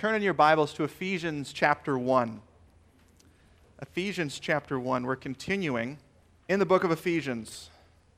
turn in your Bibles to Ephesians chapter 1. Ephesians chapter 1. We're continuing in the book of Ephesians.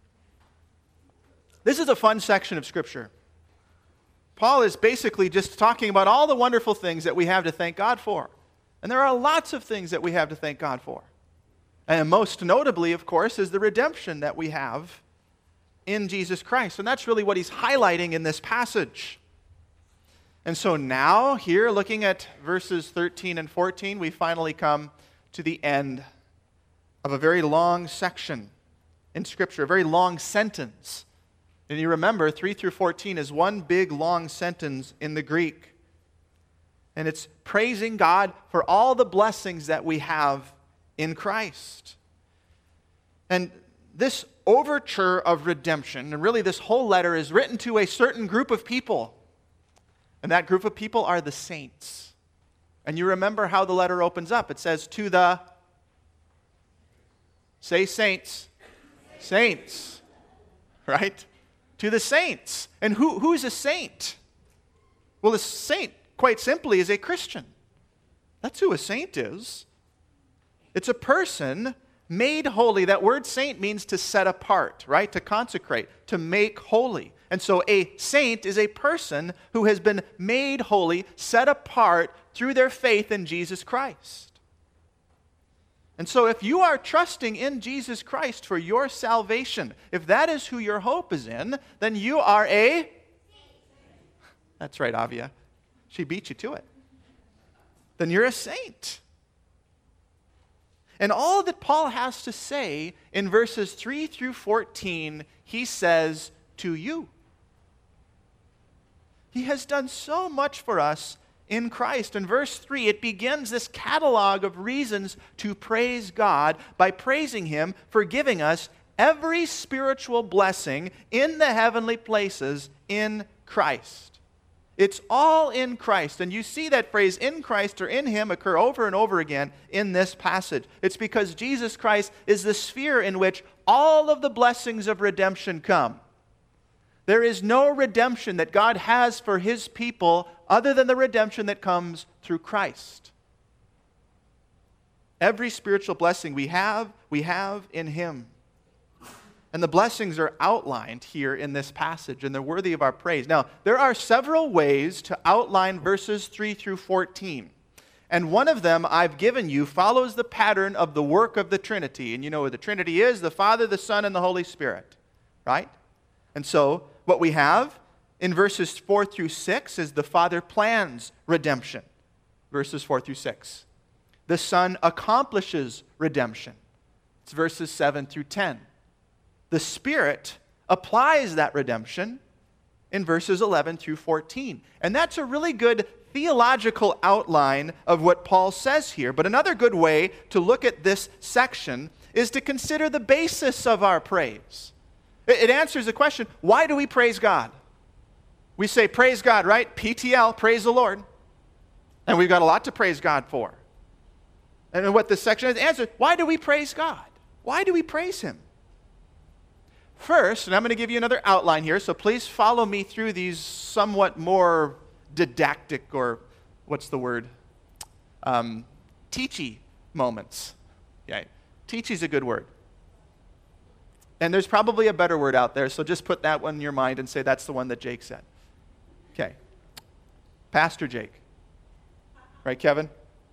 This is a fun section of Scripture. Paul is basically just talking about all the wonderful things that we have to thank God for. And there are lots of things that we have to thank God for. And most notably, of course, is the redemption that we have in Jesus Christ. And that's really what he's highlighting in this passage. And so now, here, looking at verses 13 and 14, we finally come to the end of a very long section in Scripture, a very long sentence. And you remember, 3 through 14 is one big long sentence in the Greek. And it's praising God for all the blessings that we have in Christ. And this overture of redemption, and really this whole letter, is written to a certain group of people. And that group of people are the saints. And you remember how the letter opens up. It says, to the, say saints. Saints. Right? To the saints. And who's a saint? Well, a saint, quite simply, is a Christian. That's who a saint is. It's a person made holy. That word saint means to set apart, right? To consecrate, to make holy. And so a saint is a person who has been made holy, set apart through their faith in Jesus Christ. And so if you are trusting in Jesus Christ for your salvation, if that is who your hope is in, then you are a... That's right, Avia. She beat you to it. Then you're a saint. And all that Paul has to say in verses 3 through 14, he says to you. He has done so much for us in Christ. In verse 3, it begins this catalog of reasons to praise God by praising Him for giving us every spiritual blessing in the heavenly places in Christ. It's all in Christ. And you see that phrase, in Christ or in Him, occur over and over again in this passage. It's because Jesus Christ is the sphere in which all of the blessings of redemption come. There is no redemption that God has for His people other than the redemption that comes through Christ. Every spiritual blessing we have in Him. And the blessings are outlined here in this passage, and they're worthy of our praise. Now, there are several ways to outline verses 3 through 14. And one of them I've given you follows the pattern of the work of the Trinity. And you know what the Trinity is: the Father, the Son, and the Holy Spirit. Right? And so, what we have in verses 4 through 6 is the Father plans redemption. Verses 4 through 6. The Son accomplishes redemption. It's verses 7 through 10. The Spirit applies that redemption in verses 11 through 14. And that's a really good theological outline of what Paul says here. But another good way to look at this section is to consider the basis of our praise. It answers the question, why do we praise God? We say, praise God, right? PTL, praise the Lord. And we've got a lot to praise God for. And what this section has answered, why do we praise God? Why do we praise Him? First, and I'm going to give you another outline here, so please follow me through these somewhat more didactic, or what's the word? Teachy moments. Yeah, teachy's a good word. And there's probably a better word out there, so just put that one in your mind and say that's the one that Jake said. Okay. Pastor Jake. Right, Kevin?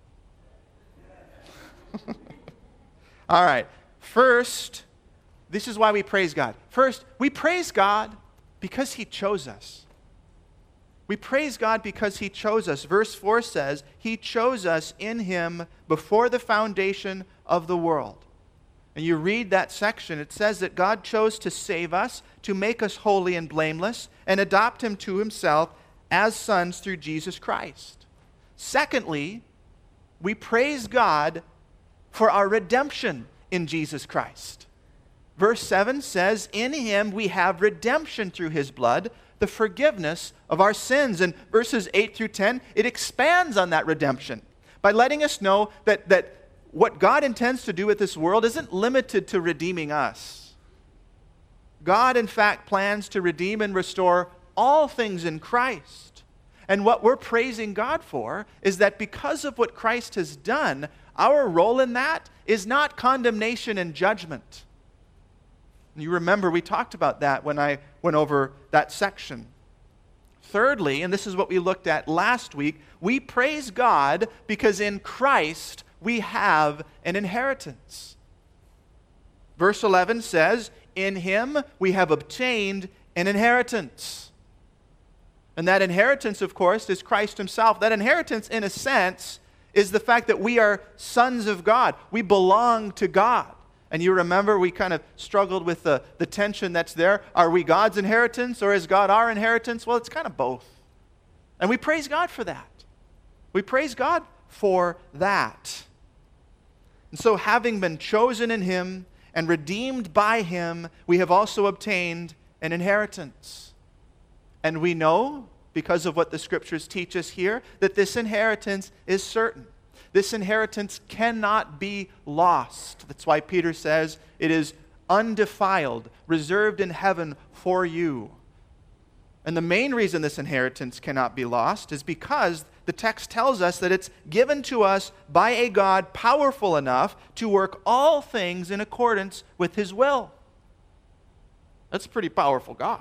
All right. First, this is why we praise God. First, we praise God because He chose us. We praise God because He chose us. Verse 4 says, He chose us in Him before the foundation of the world. And you read that section, it says that God chose to save us, to make us holy and blameless, and adopt Him to Himself as sons through Jesus Christ. Secondly, we praise God for our redemption in Jesus Christ. Verse 7 says, in Him we have redemption through His blood, the forgiveness of our sins. And verses 8 through 10, it expands on that redemption by letting us know that what God intends to do with this world isn't limited to redeeming us. God, in fact, plans to redeem and restore all things in Christ. And what we're praising God for is that because of what Christ has done, our role in that is not condemnation and judgment. And you remember we talked about that when I went over that section. Thirdly, and this is what we looked at last week, we praise God because in Christ we have an inheritance. Verse 11 says, "In him we have obtained an inheritance." And that inheritance, of course, is Christ himself. That inheritance, in a sense, is the fact that we are sons of God. We belong to God. And you remember we kind of struggled with the tension that's there. Are we God's inheritance or is God our inheritance? Well, it's kind of both. And we praise God for that. We praise God for that. And so having been chosen in him and redeemed by him, we have also obtained an inheritance. And we know, because of what the Scriptures teach us here, that this inheritance is certain. This inheritance cannot be lost. That's why Peter says it is undefiled, reserved in heaven for you. And the main reason this inheritance cannot be lost is because the text tells us that it's given to us by a God powerful enough to work all things in accordance with his will. That's a pretty powerful God.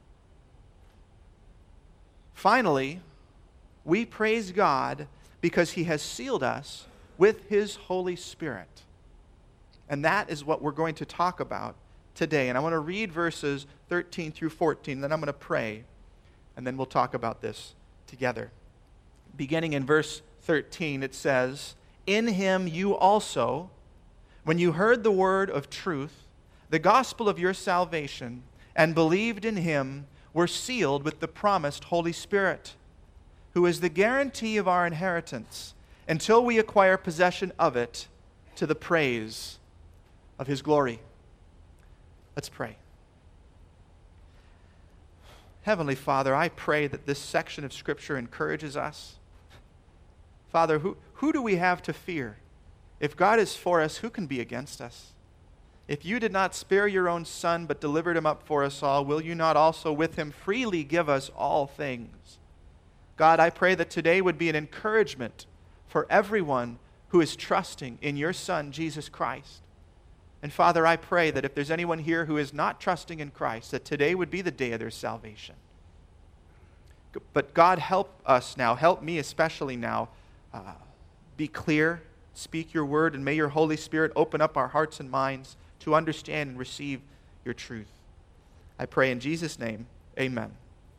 Finally, we praise God because he has sealed us with his Holy Spirit. And that is what we're going to talk about today. And I want to read verses 13 through 14, then I'm going to pray, and then we'll talk about this together. Beginning in verse 13, it says, "In him you also, when you heard the word of truth, the gospel of your salvation, and believed in him, were sealed with the promised Holy Spirit, who is the guarantee of our inheritance until we acquire possession of it to the praise of his glory." Let's pray. Heavenly Father, I pray that this section of Scripture encourages us. Father, who do we have to fear? If God is for us, who can be against us? If you did not spare your own Son, but delivered him up for us all, will you not also with him freely give us all things? God, I pray that today would be an encouragement for everyone who is trusting in your Son, Jesus Christ. And Father, I pray that if there's anyone here who is not trusting in Christ, that today would be the day of their salvation. But God, help us now, help me especially now, be clear, speak your word, and may your Holy Spirit open up our hearts and minds to understand and receive your truth. I pray in Jesus' name, amen.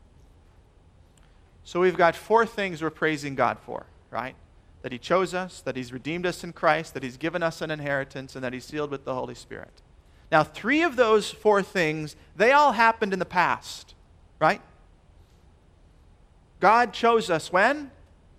So we've got 4 things we're praising God for, right? That he chose us, that he's redeemed us in Christ, that he's given us an inheritance, and that he's sealed with the Holy Spirit. Now, 3 of those 4 things, they all happened in the past, right? God chose us when?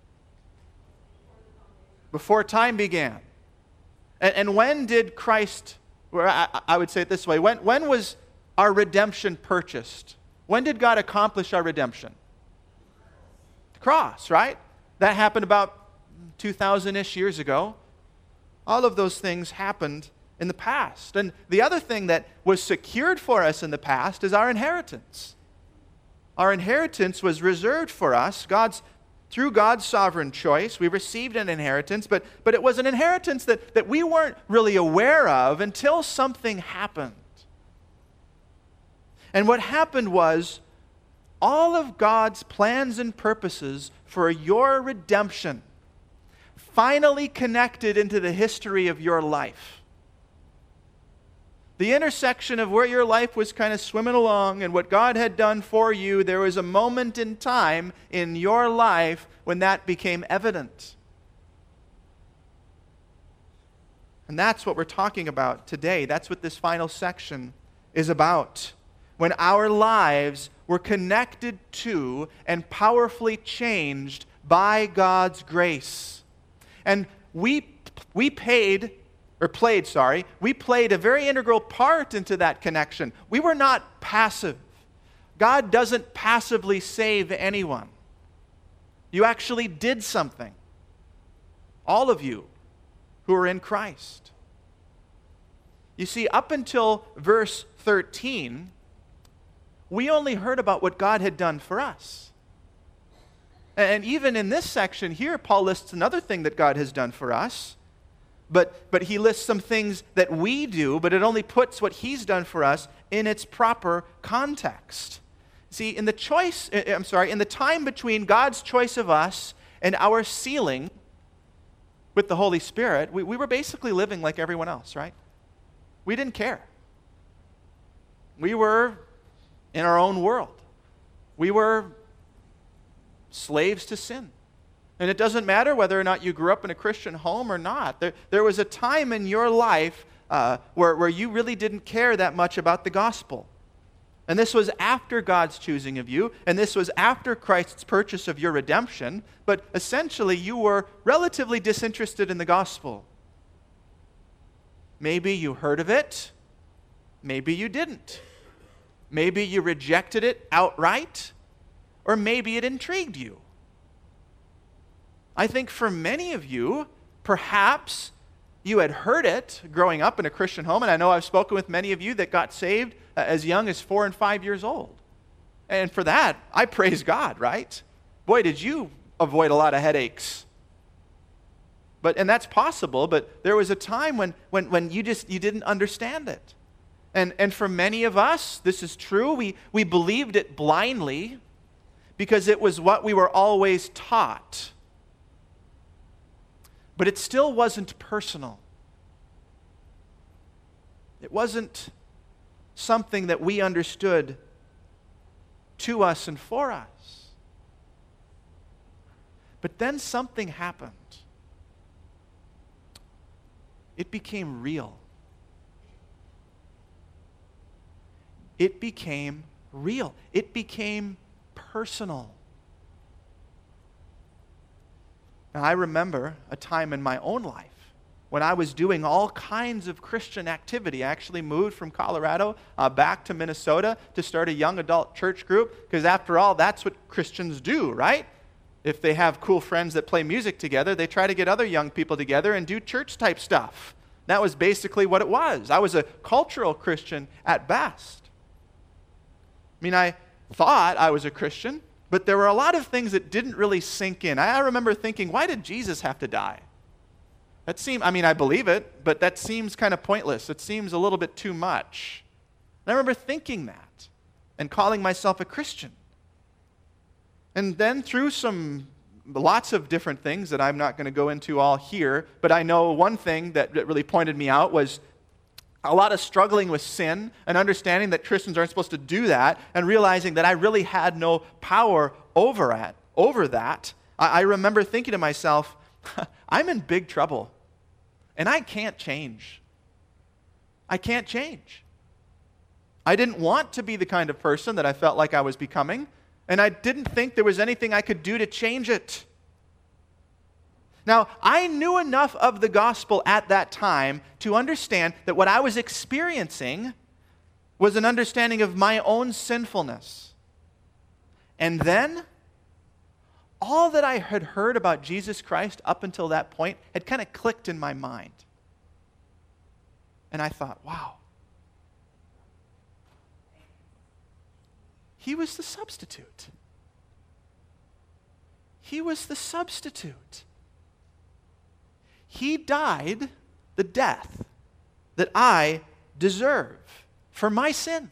Before time began. And when did Christ, or I would say it this way, when was our redemption purchased? When did God accomplish our redemption? The cross, right? That happened about 2,000-ish years ago. All of those things happened in the past. And the other thing that was secured for us in the past is our inheritance. Our inheritance was reserved for us. Through God's sovereign choice, we received an inheritance, but it was an inheritance that we weren't really aware of until something happened. And what happened was, all of God's plans and purposes for your redemption finally connected into the history of your life. The intersection of where your life was kind of swimming along and what God had done for you, there was a moment in time in your life when that became evident. And that's what we're talking about today. That's what this final section is about. When our lives were connected to and powerfully changed by God's grace. And we played a very integral part into that connection. We were not passive. God doesn't passively save anyone. You actually did something. All of you who are in Christ. You see, up until verse 13, we only heard about what God had done for us. And even in this section here, Paul lists another thing that God has done for us. But he lists some things that we do, but it only puts what he's done for us in its proper context. See, in the time between God's choice of us and our sealing with the Holy Spirit, we were basically living like everyone else, right? We didn't care. We were in our own world. We were slaves to sin. And it doesn't matter whether or not you grew up in a Christian home or not. There was a time in your life where you really didn't care that much about the gospel. And this was after God's choosing of you, and this was after Christ's purchase of your redemption, but essentially you were relatively disinterested in the gospel. Maybe you heard of it, maybe you didn't. Maybe you rejected it outright, or maybe it intrigued you. I think for many of you, perhaps you had heard it growing up in a Christian home, and I know I've spoken with many of you that got saved as young as 4 and 5 years old. And for that, I praise God, right? Boy, did you avoid a lot of headaches. And that's possible, but there was a time when you didn't understand it. And for many of us, this is true. We believed it blindly because it was what we were always taught. But it still wasn't personal. It wasn't something that we understood to us and for us. But then something happened. It became real. It became real. It became personal. Now, I remember a time in my own life when I was doing all kinds of Christian activity. I actually moved from Colorado back to Minnesota to start a young adult church group, because after all, that's what Christians do, right? If they have cool friends that play music together, they try to get other young people together and do church-type stuff. That was basically what it was. I was a cultural Christian at best. I mean, I thought I was a Christian, but there were a lot of things that didn't really sink in. I remember thinking, why did Jesus have to die? I believe it, but that seems kind of pointless. It seems a little bit too much. And I remember thinking that and calling myself a Christian. And then through lots of different things that I'm not going to go into all here, but I know one thing that really pointed me out was a lot of struggling with sin and understanding that Christians aren't supposed to do that, and realizing that I really had no power over that. I remember thinking to myself, I'm in big trouble, and I can't change. I can't change. I didn't want to be the kind of person that I felt like I was becoming, and I didn't think there was anything I could do to change it. Now, I knew enough of the gospel at that time to understand that what I was experiencing was an understanding of my own sinfulness. And then, all that I had heard about Jesus Christ up until that point had kind of clicked in my mind. And I thought, wow, he was the substitute. He was the substitute. He died the death that I deserve for my sin.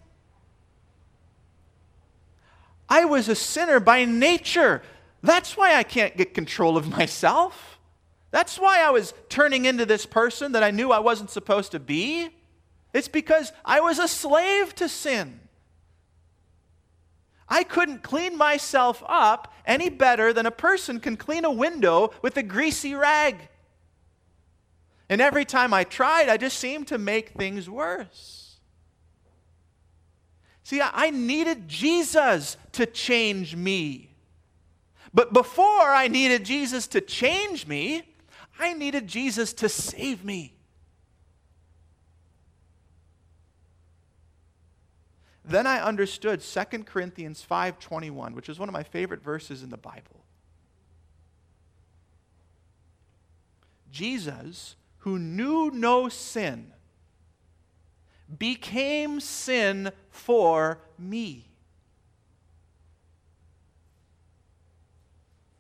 I was a sinner by nature. That's why I can't get control of myself. That's why I was turning into this person that I knew I wasn't supposed to be. It's because I was a slave to sin. I couldn't clean myself up any better than a person can clean a window with a greasy rag. And every time I tried, I just seemed to make things worse. See, I needed Jesus to change me. But before I needed Jesus to change me, I needed Jesus to save me. Then I understood 2 Corinthians 5:21, which is one of my favorite verses in the Bible. Jesus, who knew no sin, became sin for me.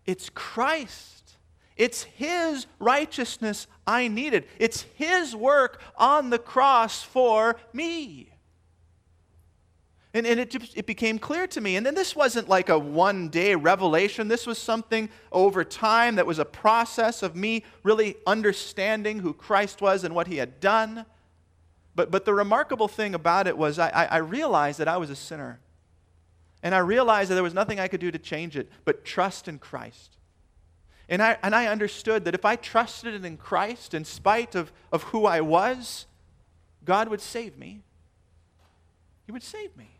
It's Christ. It's His righteousness I needed. It's His work on the cross for me. And it became clear to me. And then this wasn't like a one-day revelation. This was something over time that was a process of me really understanding who Christ was and what He had done. But the remarkable thing about it was I realized that I was a sinner. And I realized that there was nothing I could do to change it but trust in Christ. And I understood that if I trusted in Christ, in spite of who I was, God would save me. He would save me.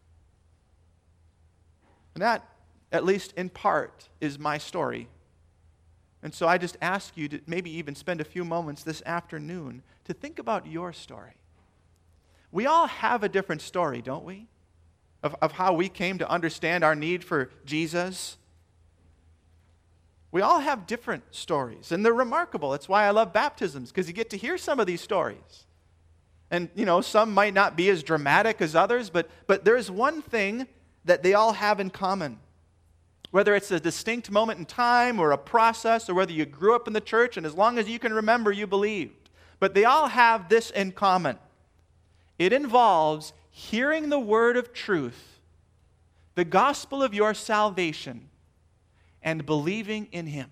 And that, at least in part, is my story. And so I just ask you to maybe even spend a few moments this afternoon to think about your story. We all have a different story, don't we? Of how we came to understand our need for Jesus. We all have different stories, and they're remarkable. That's why I love baptisms, because you get to hear some of these stories. And, some might not be as dramatic as others, but there's one thing that they all have in common. Whether it's a distinct moment in time or a process, or whether you grew up in the church and as long as you can remember, you believed. But they all have this in common. It involves hearing the word of truth, the gospel of your salvation, and believing in Him.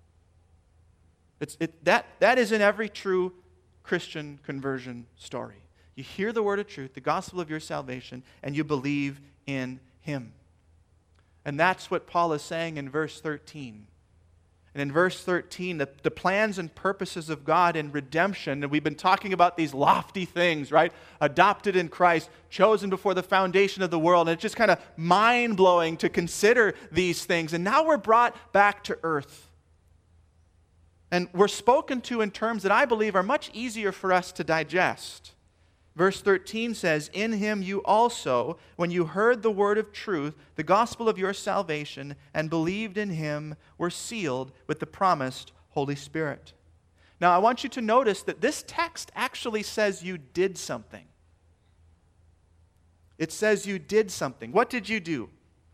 That is in every true Christian conversion story. You hear the word of truth, the gospel of your salvation, and you believe in Him. And that's what Paul is saying in verse 13. And in verse 13, the plans and purposes of God in redemption, and we've been talking about these lofty things, right? Adopted in Christ, chosen before the foundation of the world, and it's just kind of mind-blowing to consider these things. And now we're brought back to earth. And we're spoken to in terms that I believe are much easier for us to digest. Verse 13 says, "In Him you also, when you heard the word of truth, the gospel of your salvation, and believed in Him, were sealed with the promised Holy Spirit." Now, I want you to notice that this text actually says you did something. It says you did something. What did you do?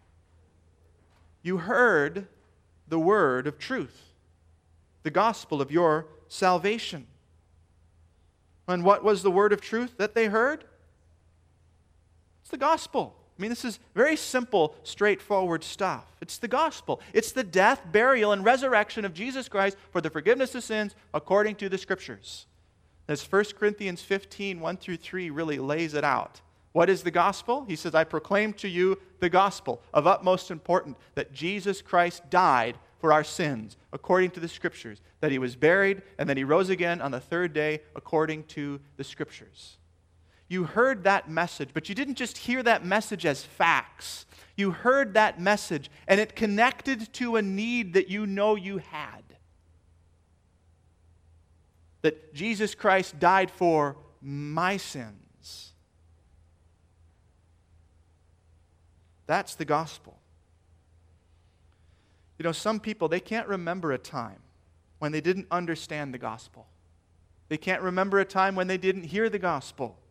You heard the word of truth, the gospel of your salvation. And what was the word of truth that they heard? It's the gospel. I mean, this is very simple, straightforward stuff. It's the gospel. It's the death, burial, and resurrection of Jesus Christ for the forgiveness of sins according to the Scriptures. As 1 Corinthians 15, 1 through 3 really lays it out. What is the gospel? He says, "I proclaim to you the gospel of utmost importance, that Jesus Christ died for our sins, according to the Scriptures, that He was buried, and that He rose again on the third day, according to the Scriptures." You heard that message, but you didn't just hear that message as facts. You heard that message, and it connected to a need that you know you had. That Jesus Christ died for my sins. That's the gospel. Some people, they can't remember a time when they didn't understand the gospel. They can't remember a time when they didn't hear the gospel.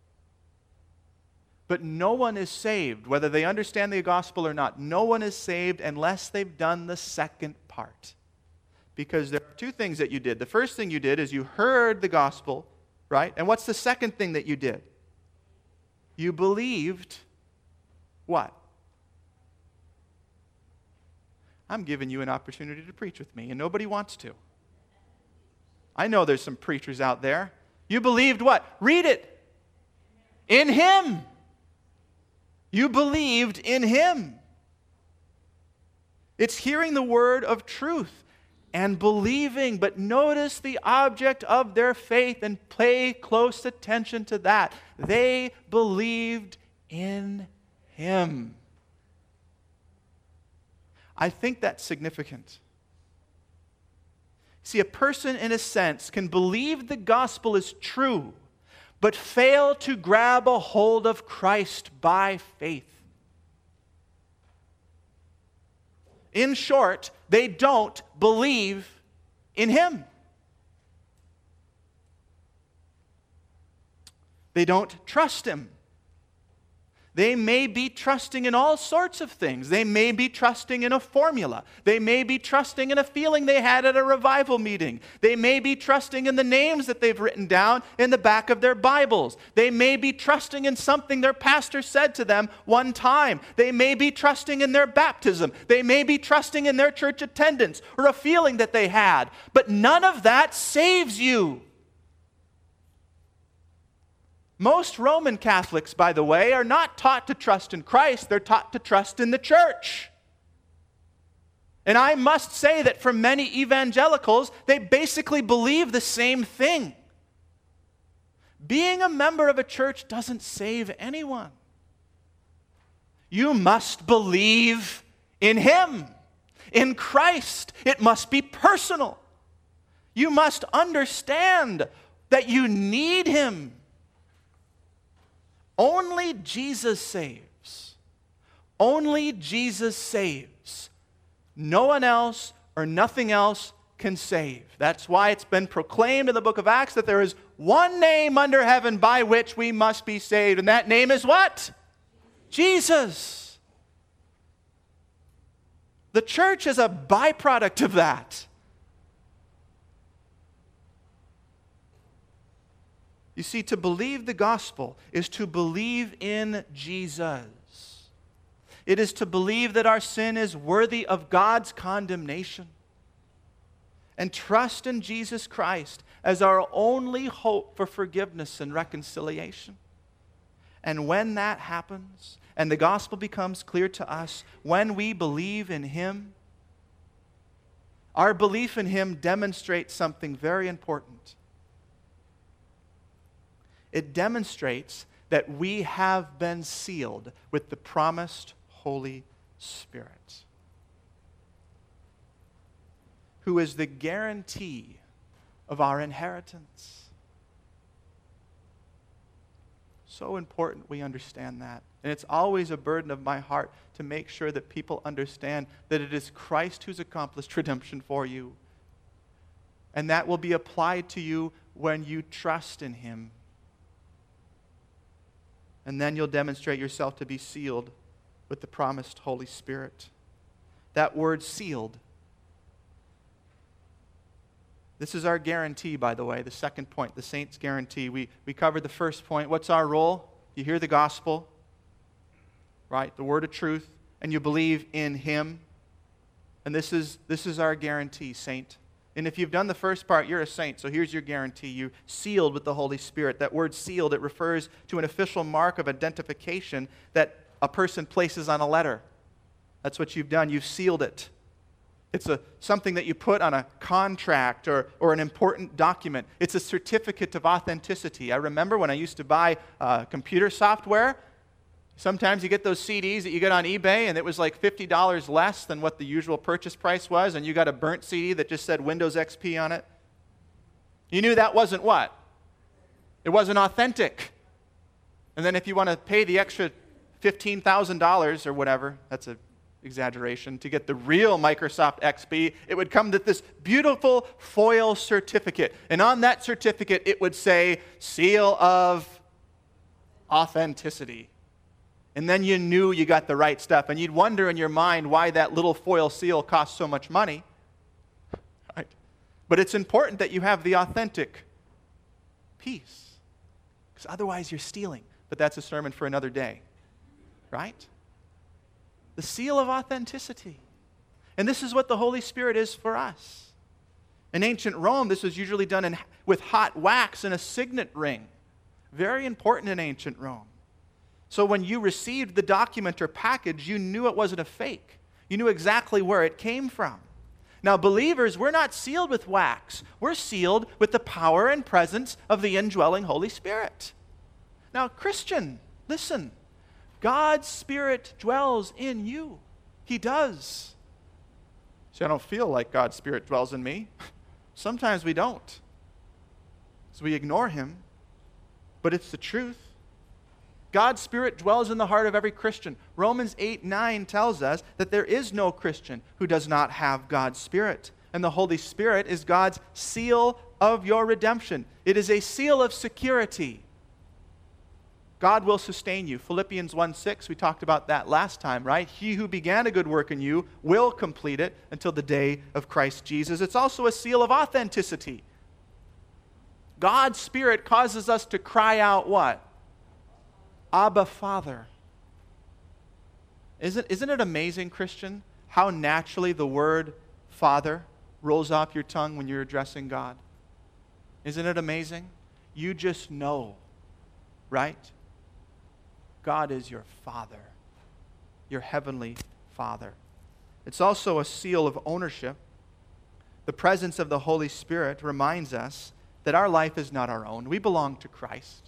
But no one is saved, whether they understand the gospel or not. No one is saved unless they've done the second part. Because there are two things that you did. The first thing you did is you heard the gospel, right? And what's the second thing that you did? You believed what? I'm giving you an opportunity to preach with me, and nobody wants to. I know there's some preachers out there. You believed what? Read it. In Him. You believed in Him. It's hearing the word of truth and believing, but notice the object of their faith and pay close attention to that. They believed in Him. I think that's significant. See, a person, in a sense, can believe the gospel is true, but fail to grab a hold of Christ by faith. In short, they don't believe in Him. They don't trust Him. They may be trusting in all sorts of things. They may be trusting in a formula. They may be trusting in a feeling they had at a revival meeting. They may be trusting in the names that they've written down in the back of their Bibles. They may be trusting in something their pastor said to them one time. They may be trusting in their baptism. They may be trusting in their church attendance or a feeling that they had. But none of that saves you. Most Roman Catholics, by the way, are not taught to trust in Christ. They're taught to trust in the church. And I must say that for many evangelicals, they basically believe the same thing. Being a member of a church doesn't save anyone. You must believe in Him, in Christ. It must be personal. You must understand that you need Him. Only Jesus saves. Only Jesus saves. No one else or nothing else can save. That's why it's been proclaimed in the book of Acts that there is one name under heaven by which we must be saved. And that name is what? Jesus. The church is a byproduct of that. You see, to believe the gospel is to believe in Jesus. It is to believe that our sin is worthy of God's condemnation and trust in Jesus Christ as our only hope for forgiveness and reconciliation. And when that happens, and the gospel becomes clear to us, when we believe in Him, our belief in Him demonstrates something very important. It demonstrates that we have been sealed with the promised Holy Spirit, who is the guarantee of our inheritance. So important we understand that. And it's always a burden of my heart to make sure that people understand that it is Christ who's accomplished redemption for you. And that will be applied to you when you trust in Him. And then you'll demonstrate yourself to be sealed with the promised Holy Spirit. That word sealed. This is our guarantee, by the way, the second point, the saint's guarantee. We covered the first point. What's our role? You hear the gospel, right? The word of truth, and you believe in Him. And this is our guarantee, saint. And if you've done the first part, you're a saint. So here's your guarantee. You're sealed with the Holy Spirit. That word sealed, it refers to an official mark of identification that a person places on a letter. That's what you've done. You've sealed it. It's something that you put on a contract or an important document. It's a certificate of authenticity. I remember when I used to buy computer software, sometimes you get those CDs that you get on eBay, and it was like $50 less than what the usual purchase price was, and you got a burnt CD that just said Windows XP on it. You knew that wasn't what? It wasn't authentic. And then if you want to pay the extra $15,000 or whatever, that's an exaggeration, to get the real Microsoft XP, it would come with this beautiful foil certificate. And on that certificate, it would say, seal of authenticity. And then you knew you got the right stuff. And you'd wonder in your mind why that little foil seal costs so much money. Right? But it's important that you have the authentic piece. Because otherwise you're stealing. But that's a sermon for another day. Right? The seal of authenticity. And this is what the Holy Spirit is for us. In ancient Rome, this was usually done with hot wax and a signet ring. Very important in ancient Rome. So when you received the document or package, you knew it wasn't a fake. You knew exactly where it came from. Now, believers, we're not sealed with wax. We're sealed with the power and presence of the indwelling Holy Spirit. Now, Christian, listen. God's Spirit dwells in you. He does. See, I don't feel like God's Spirit dwells in me. Sometimes we don't. So we ignore Him. But it's the truth. God's Spirit dwells in the heart of every Christian. Romans 8:9 tells us that there is no Christian who does not have God's Spirit. And the Holy Spirit is God's seal of your redemption. It is a seal of security. God will sustain you. Philippians 1:6, we talked about that last time, right? He who began a good work in you will complete it until the day of Christ Jesus. It's also a seal of authenticity. God's Spirit causes us to cry out what? Abba, Father. Isn't it amazing, Christian, how naturally the word Father rolls off your tongue when you're addressing God? Isn't it amazing? You just know, right? God is your Father, your heavenly Father. It's also a seal of ownership. The presence of the Holy Spirit reminds us that our life is not our own. We belong to Christ.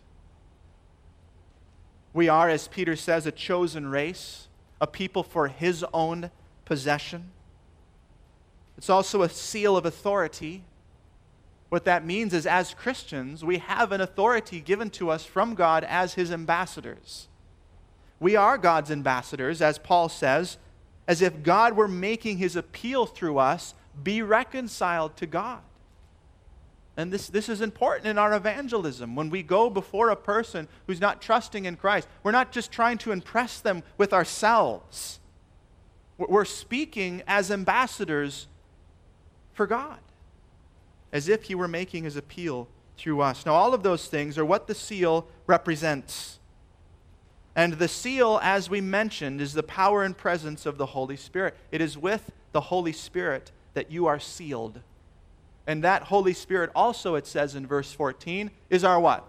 We are, as Peter says, a chosen race, a people for His own possession. It's also a seal of authority. What that means is, as Christians, we have an authority given to us from God as His ambassadors. We are God's ambassadors, as Paul says, as if God were making His appeal through us, be reconciled to God. And this is important in our evangelism. When we go before a person who's not trusting in Christ, we're not just trying to impress them with ourselves. We're speaking as ambassadors for God, as if He were making His appeal through us. Now, all of those things are what the seal represents. And the seal, as we mentioned, is the power and presence of the Holy Spirit. It is with the Holy Spirit that you are sealed. And that Holy Spirit also, it says in verse 14, is our what?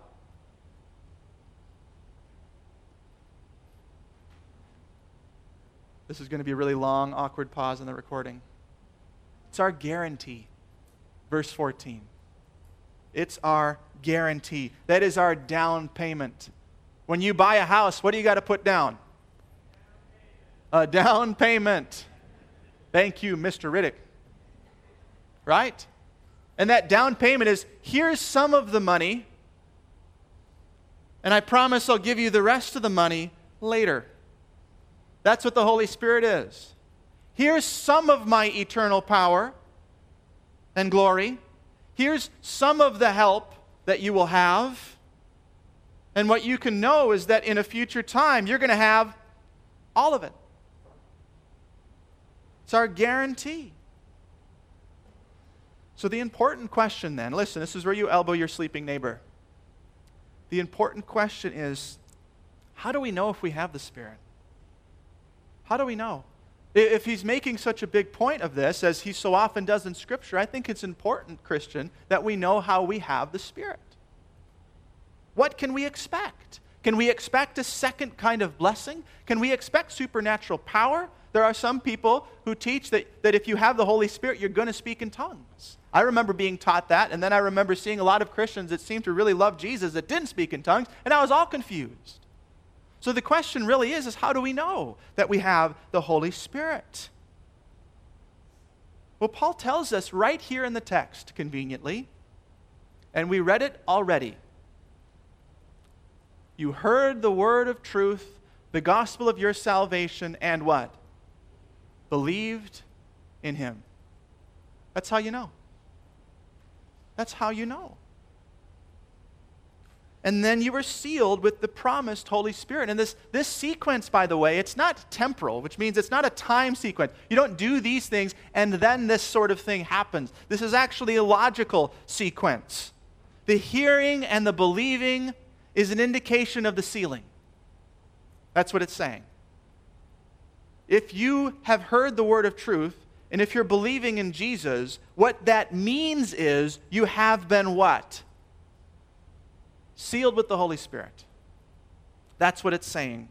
This is going to be a really long, awkward pause in the recording. It's our guarantee. Verse 14. It's our guarantee. That is our down payment. When you buy a house, what do you got to put down? A down payment. Thank you, Mr. Riddick. Right? And that down payment is, here's some of the money, and I promise I'll give you the rest of the money later. That's what the Holy Spirit is. Here's some of my eternal power and glory. Here's some of the help that you will have. And what you can know is that in a future time, you're going to have all of it. It's our guarantee. So the important question then, listen, this is where you elbow your sleeping neighbor. The important question is, how do we know if we have the Spirit? How do we know? If He's making such a big point of this, as He so often does in Scripture, I think it's important, Christian, that we know how we have the Spirit. What can we expect? Can we expect a second kind of blessing? Can we expect supernatural power? There are some people who teach that if you have the Holy Spirit, you're going to speak in tongues. I remember being taught that, and then I remember seeing a lot of Christians that seemed to really love Jesus that didn't speak in tongues, and I was all confused. So the question really is how do we know that we have the Holy Spirit? Well, Paul tells us right here in the text, conveniently, and we read it already. You heard the word of truth, the gospel of your salvation, and what? Believed in Him. That's how you know. That's how you know. And then you were sealed with the promised Holy Spirit. And this sequence, by the way, it's not temporal, which means it's not a time sequence. You don't do these things and then this sort of thing happens. This is actually a logical sequence. The hearing and the believing is an indication of the sealing. That's what it's saying. If you have heard the word of truth, and if you're believing in Jesus, what that means is you have been what? Sealed with the Holy Spirit. That's what it's saying.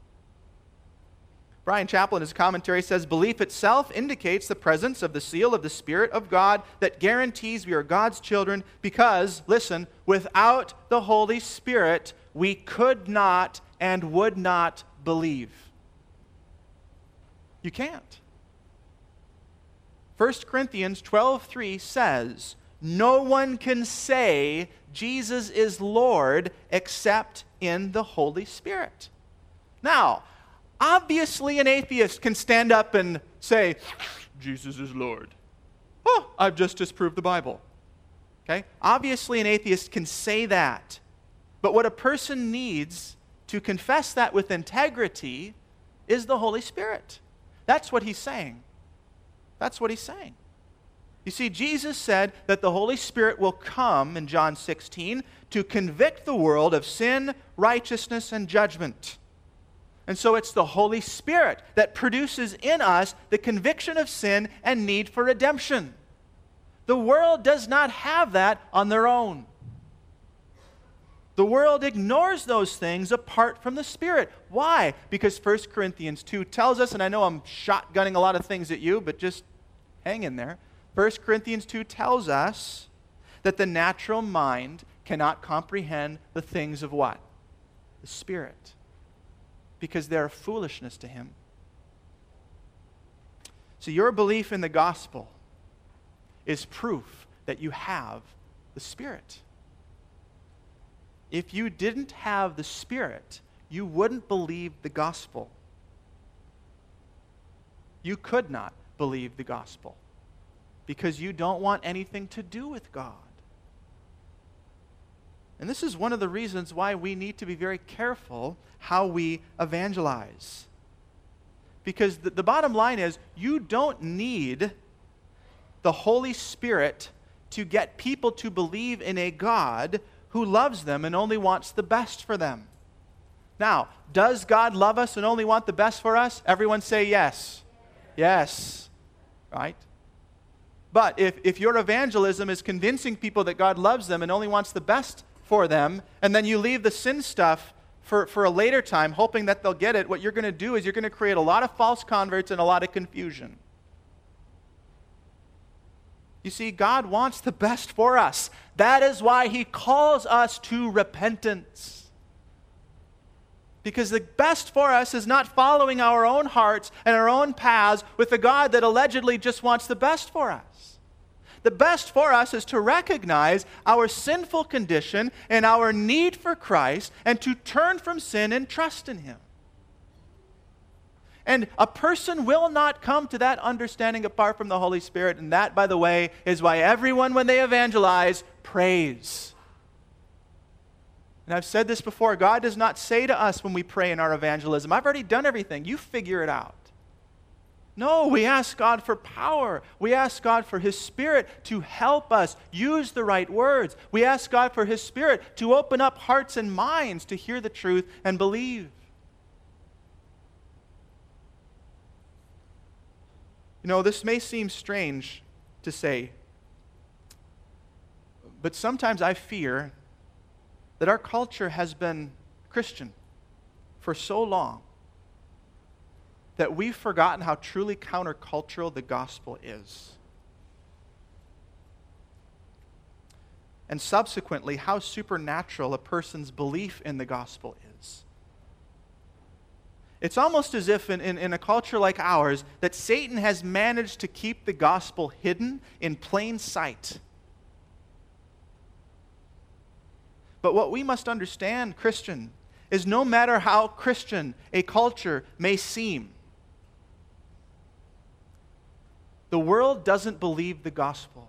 Brian Chappell in his commentary says, belief itself indicates the presence of the seal of the Spirit of God that guarantees we are God's children because, listen, without the Holy Spirit, we could not and would not believe. You can't. 1 Corinthians 12:3 says, no one can say Jesus is Lord except in the Holy Spirit. Now, obviously an atheist can stand up and say, Jesus is Lord. Oh, I've just disproved the Bible. Okay? Obviously an atheist can say that. But what a person needs to confess that with integrity is the Holy Spirit. That's what he's saying. That's what he's saying. You see, Jesus said that the Holy Spirit will come in John 16 to convict the world of sin, righteousness, and judgment. And so it's the Holy Spirit that produces in us the conviction of sin and need for redemption. The world does not have that on their own. The world ignores those things apart from the Spirit. Why? Because 1 Corinthians 2 tells us, and I know I'm shotgunning a lot of things at you, but just hang in there. 1 Corinthians 2 tells us that the natural mind cannot comprehend the things of what? The Spirit. Because they're foolishness to him. So your belief in the gospel is proof that you have the Spirit. If you didn't have the Spirit, you wouldn't believe the gospel. You could not believe the gospel because you don't want anything to do with God. And this is one of the reasons why we need to be very careful how we evangelize. Because the bottom line is, you don't need the Holy Spirit to get people to believe in a God who loves them and only wants the best for them. Now, does God love us and only want the best for us? Everyone say yes. Yes. Right? But if your evangelism is convincing people that God loves them and only wants the best for them, and then you leave the sin stuff for a later time, hoping that they'll get it, what you're going to do is you're going to create a lot of false converts and a lot of confusion. You see, God wants the best for us. That is why he calls us to repentance. Because the best for us is not following our own hearts and our own paths with a God that allegedly just wants the best for us. The best for us is to recognize our sinful condition and our need for Christ and to turn from sin and trust in him. And a person will not come to that understanding apart from the Holy Spirit. And that, by the way, is why everyone, when they evangelize, prays. And I've said this before, God does not say to us when we pray in our evangelism, I've already done everything, you figure it out. No, we ask God for power. We ask God for his Spirit to help us use the right words. We ask God for his Spirit to open up hearts and minds to hear the truth and believe. You know, this may seem strange to say, but sometimes I fear that our culture has been Christian for so long that we've forgotten how truly countercultural the gospel is. And subsequently, how supernatural a person's belief in the gospel is. It's almost as if in a culture like ours that Satan has managed to keep the gospel hidden in plain sight. But what we must understand, Christian, is no matter how Christian a culture may seem, the world doesn't believe the gospel.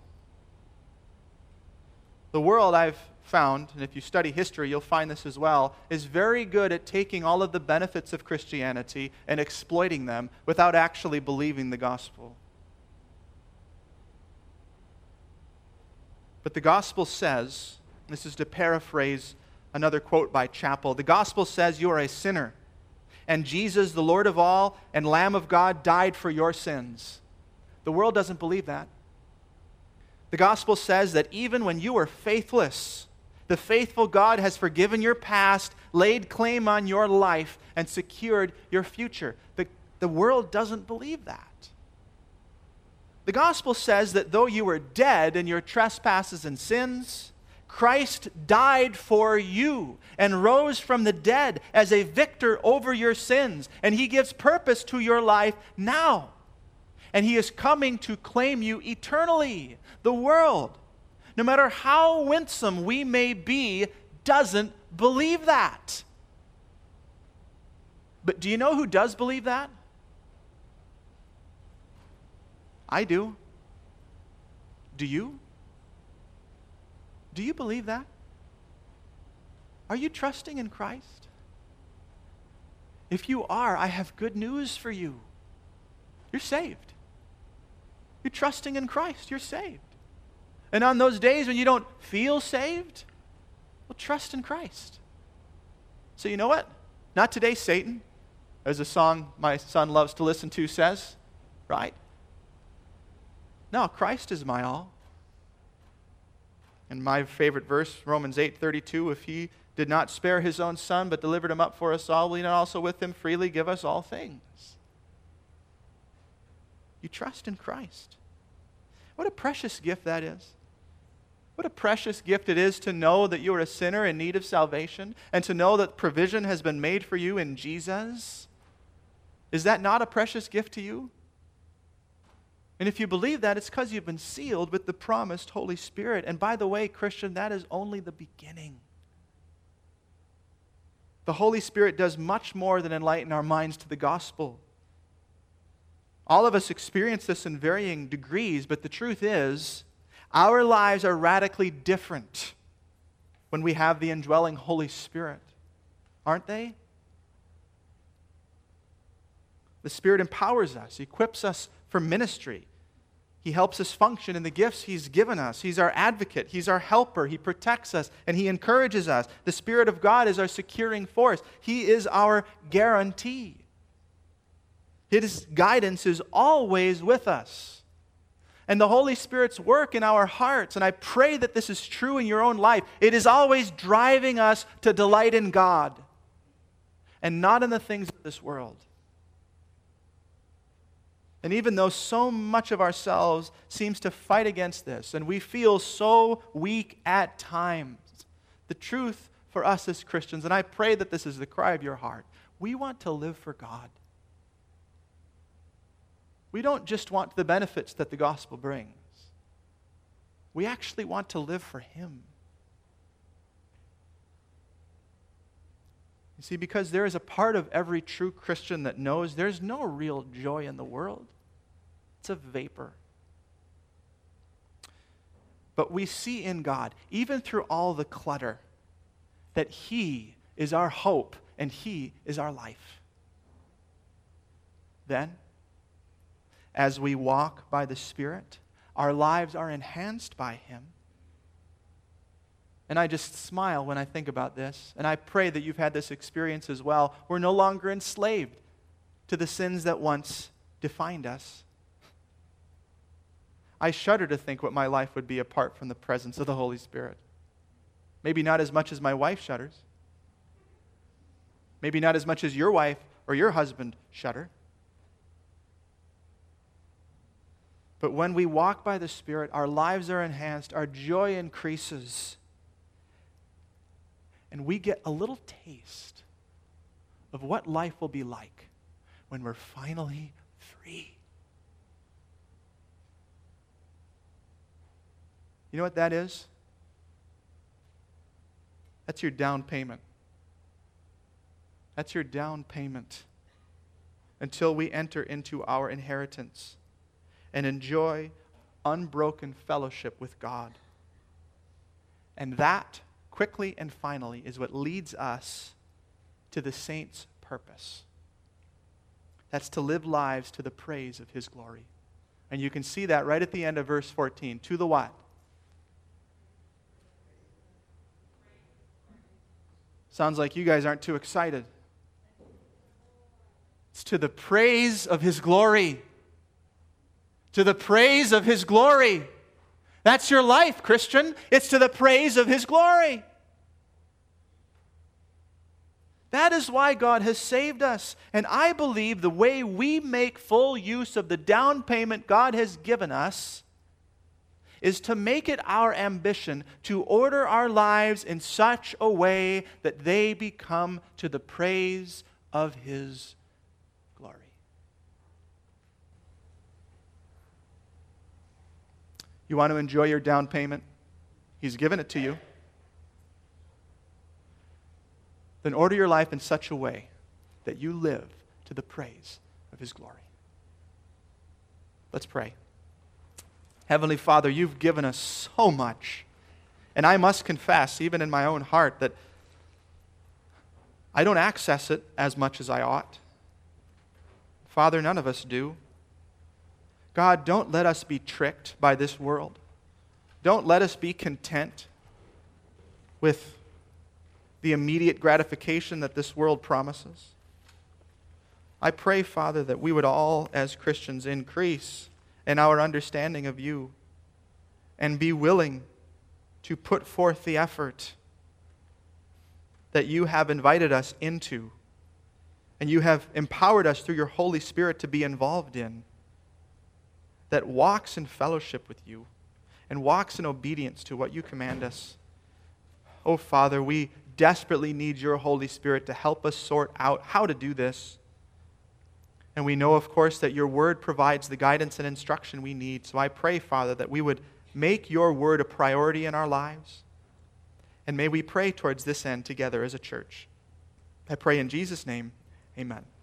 The world, I've found, and if you study history, you'll find this as well, is very good at taking all of the benefits of Christianity and exploiting them without actually believing the gospel. But the gospel says, this is to paraphrase another quote by Chappell, the gospel says you are a sinner, and Jesus, the Lord of all and Lamb of God, died for your sins. The world doesn't believe that. The gospel says that even when you were faithless, the faithful God has forgiven your past, laid claim on your life, and secured your future. The world doesn't believe that. The gospel says that though you were dead in your trespasses and sins, Christ died for you and rose from the dead as a victor over your sins. And he gives purpose to your life now. And he is coming to claim you eternally. The world, no matter how winsome we may be, doesn't believe that. But do you know who does believe that? I do. Do you? Do you believe that? Are you trusting in Christ? If you are, I have good news for you. You're saved. You're trusting in Christ. You're saved. And on those days when you don't feel saved, well, trust in Christ. So you know what? Not today, Satan, as a song my son loves to listen to says, right? No, Christ is my all. And my favorite verse, Romans 8:32, if he did not spare his own son, but delivered him up for us all, will he not also with him freely give us all things? You trust in Christ. What a precious gift that is. What a precious gift it is to know that you are a sinner in need of salvation and to know that provision has been made for you in Jesus. Is that not a precious gift to you? And if you believe that, it's because you've been sealed with the promised Holy Spirit. And by the way, Christian, that is only the beginning. The Holy Spirit does much more than enlighten our minds to the gospel. All of us experience this in varying degrees, but the truth is, our lives are radically different when we have the indwelling Holy Spirit. Aren't they? The Spirit empowers us, equips us for ministry. He helps us function in the gifts He's given us. He's our advocate. He's our helper. He protects us and He encourages us. The Spirit of God is our securing force. He is our guarantee. His guidance is always with us. And the Holy Spirit's work in our hearts, and I pray that this is true in your own life, it is always driving us to delight in God and not in the things of this world. And even though so much of ourselves seems to fight against this, and we feel so weak at times, the truth for us as Christians, and I pray that this is the cry of your heart, we want to live for God. We don't just want the benefits that the gospel brings. We actually want to live for Him. You see, because there is a part of every true Christian that knows there's no real joy in the world. It's a vapor. But we see in God, even through all the clutter, that He is our hope and He is our life. Then, as we walk by the Spirit, our lives are enhanced by Him. And I just smile when I think about this. And I pray that you've had this experience as well. We're no longer enslaved to the sins that once defined us. I shudder to think what my life would be apart from the presence of the Holy Spirit. Maybe not as much as my wife shudders. Maybe not as much as your wife or your husband shudder. But when we walk by the Spirit, our lives are enhanced, our joy increases, and we get a little taste of what life will be like when we're finally free. You know what that is? That's your down payment. That's your down payment until we enter into our inheritance and enjoy unbroken fellowship with God. And that, quickly and finally, is what leads us to the saint's purpose. That's to live lives to the praise of His glory. And you can see that right at the end of verse 14. To the what? Sounds like you guys aren't too excited. It's to the praise of His glory. To the praise of His glory. That's your life, Christian. It's to the praise of His glory. That is why God has saved us. And I believe the way we make full use of the down payment God has given us is to make it our ambition to order our lives in such a way that they become to the praise of His glory. You want to enjoy your down payment? He's given it to you. Then order your life in such a way that you live to the praise of His glory. Let's pray. Heavenly Father, You've given us so much. And I must confess, even in my own heart, that I don't access it as much as I ought. Father, none of us do. God, don't let us be tricked by this world. Don't let us be content with the immediate gratification that this world promises. I pray, Father, that we would all, as Christians, increase in our understanding of you and be willing to put forth the effort that you have invited us into and you have empowered us through your Holy Spirit to be involved in, that walks in fellowship with you and walks in obedience to what you command us. Oh, Father, we desperately need your Holy Spirit to help us sort out how to do this. And we know, of course, that your word provides the guidance and instruction we need. So I pray, Father, that we would make your word a priority in our lives. And may we pray towards this end together as a church. I pray in Jesus' name, amen.